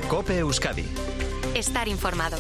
COPE Euskadi. Estar informado.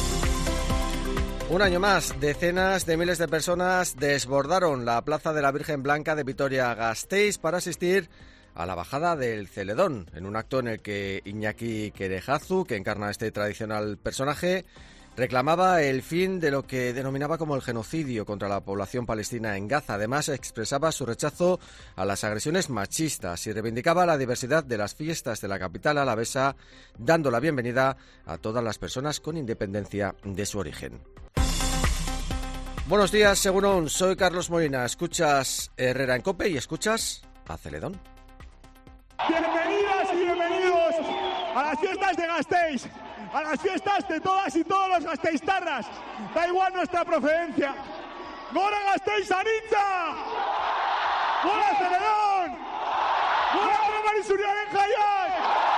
Un año más, decenas de miles de personas desbordaron la Plaza de la Virgen Blanca de Vitoria-Gasteiz para asistir a la bajada del Celedón, en un acto en el que Iñaki Kerejazu, que encarna este tradicional personaje, reclamaba el fin de lo que denominaba como el genocidio contra la población palestina en Gaza. Además, expresaba su rechazo a las agresiones machistas y reivindicaba la diversidad de las fiestas de la capital alavesa, dando la bienvenida a todas las personas con independencia de su origen. Buenos días, Segurón. Soy Carlos Molina. Escuchas Herrera en COPE y escuchas a Celedón. Bienvenidas y bienvenidos a las fiestas de Gasteiz, a las fiestas de todas y todos los gasteiztarras. Da igual nuestra procedencia. ¡Gora Gasteiz Aritza! ¡Gora Celedón! ¡Gora Román Zuriaren Jaiak!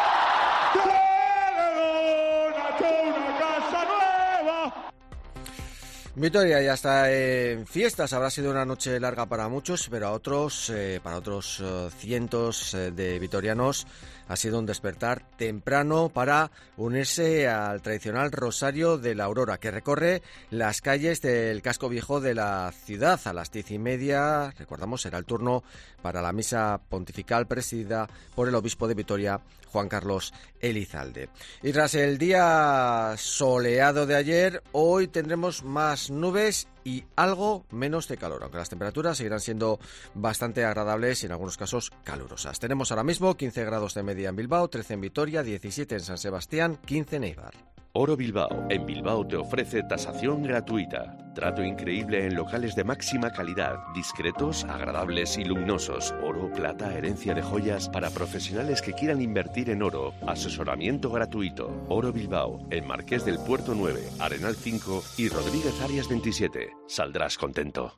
¡Celedón ha hecho una casa nueva! Vitoria ya está en fiestas. Habrá sido una noche larga para muchos, pero para otros cientos de vitorianos ha sido un despertar temprano para unirse al tradicional Rosario de la Aurora, que recorre las calles del casco viejo de la ciudad. A las 10:30, recordamos, será el turno para la misa pontifical presidida por el obispo de Vitoria, Juan Carlos Elizalde. Y tras el día soleado de ayer, hoy tendremos más nubes y algo menos de calor, aunque las temperaturas seguirán siendo bastante agradables y en algunos casos calurosas. Tenemos ahora mismo 15 grados de media en Bilbao, 13 en Vitoria, 17 en San Sebastián, 15 en Eibar. Oro Bilbao. En Bilbao te ofrece tasación gratuita. Trato increíble en locales de máxima calidad, discretos, agradables y luminosos. Oro, plata, herencia de joyas para profesionales que quieran invertir en oro. Asesoramiento gratuito. Oro Bilbao, en Marqués del Puerto 9, Arenal 5 y Rodríguez Arias 27. Saldrás contento.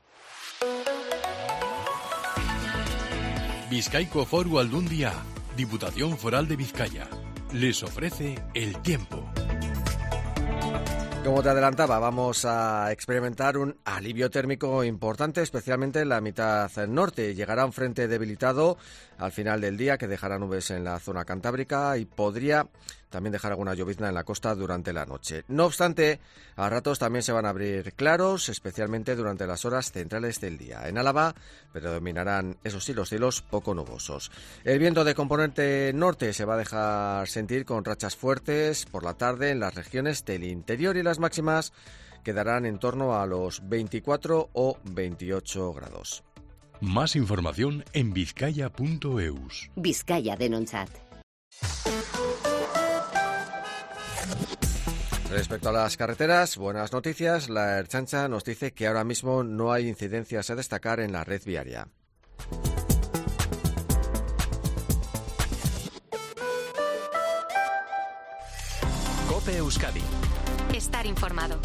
Bizkaiko Foru Aldundia, Diputación Foral de Vizcaya, les ofrece el tiempo. Como te adelantaba, vamos a experimentar un alivio térmico importante, especialmente en la mitad norte. Llegará un frente debilitado al final del día que dejará nubes en la zona cantábrica y podría también dejar alguna llovizna en la costa durante la noche. No obstante, a ratos también se van a abrir claros, especialmente durante las horas centrales del día. En Álava predominarán, eso sí, los cielos poco nubosos. El viento de componente norte se va a dejar sentir con rachas fuertes por la tarde en las regiones del interior y las máximas quedarán en torno a los 24 o 28 grados. Más información en vizcaya.eus. Vizcaya denontzat. Respecto a las carreteras, buenas noticias. La Ertzaintza nos dice que ahora mismo no hay incidencias a destacar en la red viaria. COPE Euskadi. Estar informado.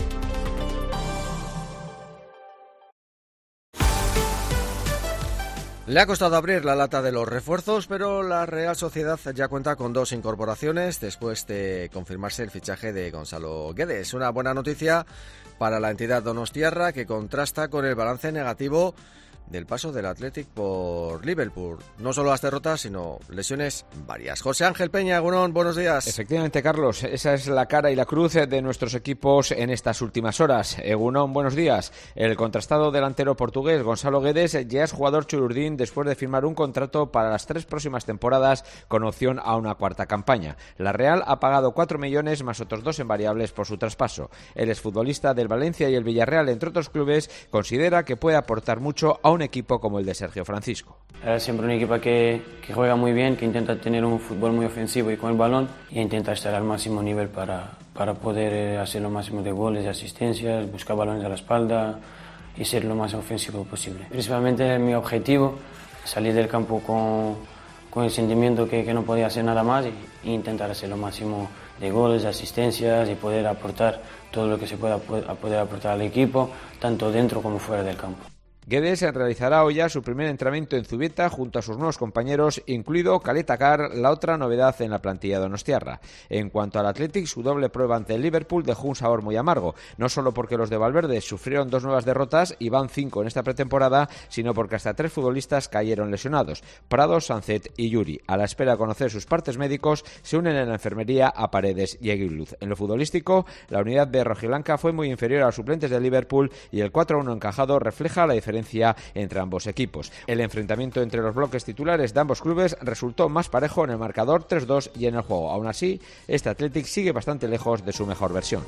Le ha costado abrir la lata de los refuerzos, pero la Real Sociedad ya cuenta con 2 incorporaciones después de confirmarse el fichaje de Gonzalo Guedes. Una buena noticia para la entidad donostiarra que contrasta con el balance negativo del paso del Athletic por Liverpool. No solo las derrotas, sino lesiones varias. José Ángel Peña, Egunon, buenos días. Efectivamente, Carlos, esa es la cara y la cruz de nuestros equipos en estas últimas horas. Egunon, buenos días. El contrastado delantero portugués Gonzalo Guedes ya es jugador chururdín después de firmar un contrato para las 3 próximas temporadas con opción a una 4ª campaña. La Real ha pagado 4 millones más otros 2 en variables por su traspaso. El exfutbolista del Valencia y el Villarreal, entre otros clubes, considera que puede aportar mucho a un equipo como el de Sergio Francisco. Siempre un equipo que juega muy bien, que intenta tener un fútbol muy ofensivo y con el balón y intenta estar al máximo nivel para poder hacer lo máximo de goles, de asistencias, buscar balones a la espalda y ser lo más ofensivo posible. Principalmente mi objetivo, salir del campo con el sentimiento que no podía hacer nada más e intentar hacer lo máximo de goles, de asistencias y poder aportar todo lo que se pueda poder aportar al equipo, tanto dentro como fuera del campo. Guedes realizará hoy ya su primer entrenamiento en Zubieta junto a sus nuevos compañeros, incluido Caleta Car, la otra novedad en la plantilla donostiarra. En cuanto al Athletic, su doble prueba ante el Liverpool dejó un sabor muy amargo, no solo porque los de Valverde sufrieron 2 nuevas derrotas y van 5 en esta pretemporada, sino porque hasta 3 futbolistas cayeron lesionados: Prado, Sancet y Yuri. A la espera de conocer sus partes médicos, se unen en la enfermería a Paredes y Aguiluz. En lo futbolístico, la unidad de rojiblanca fue muy inferior a los suplentes de Liverpool y el 4-1 encajado refleja la diferencia entre ambos equipos. El enfrentamiento entre los bloques titulares de ambos clubes resultó más parejo en el marcador 3-2 y en el juego. Aún así, este Athletic sigue bastante lejos de su mejor versión.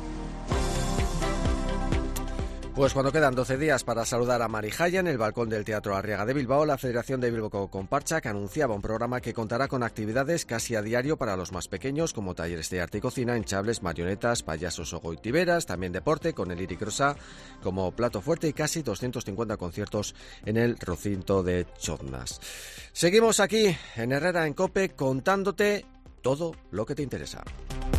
Pues cuando quedan 12 días para saludar a Mari Jaya en el balcón del Teatro Arriaga de Bilbao, la Federación de Bilbao Compartxak anunciaba un programa que contará con actividades casi a diario para los más pequeños, como talleres de arte y cocina, hinchables, marionetas, payasos o goitiberas, también deporte con el Iric Rosa como plato fuerte y casi 250 conciertos en el recinto de Chotnas. Seguimos aquí en Herrera en COPE contándote todo lo que te interesa.